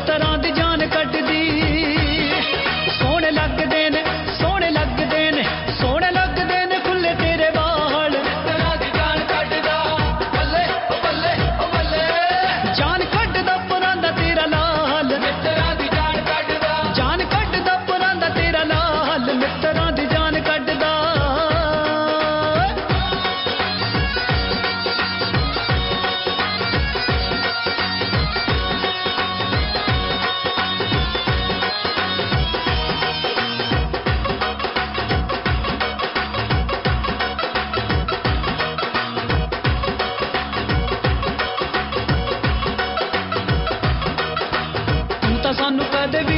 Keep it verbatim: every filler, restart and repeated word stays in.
मित्तरां दी जान कड्डदी सोहणे लगदे ने सोहणे लगदे ने सोहणे लगदे ने खुले तेरे वाल मित्तरां दी जान कड्डदा बल्ले ओ बल्ले ओ बल्ले जान कड्डदा पुरां दा तेरा लाल मित्तरां दी जान कड्डदा जान कड्डदा पुरां दा तेरा लाल मित्तरां दी जान कड्डदा सानू कदे भी